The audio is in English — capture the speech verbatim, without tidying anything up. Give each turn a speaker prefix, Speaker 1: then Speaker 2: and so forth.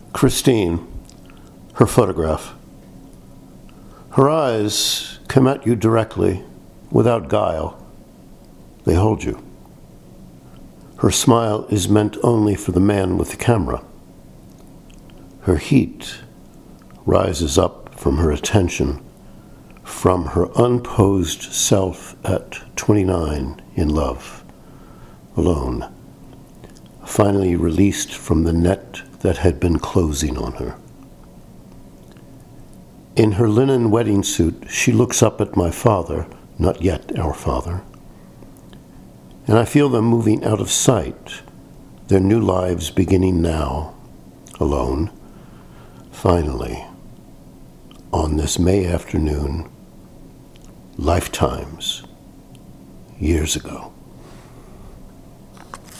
Speaker 1: Christine, her photograph. Her eyes come at you directly, without guile. They hold you. Her smile is meant only for the man with the camera. Her heat rises up from her attention, from her unposed self at twenty-nine in love, alone, finally released from the net that had been closing on her. In her linen wedding suit, she looks up at my father, not yet our father, and I feel them moving out of sight, their new lives beginning now, alone, finally, on this May afternoon, lifetimes, years ago.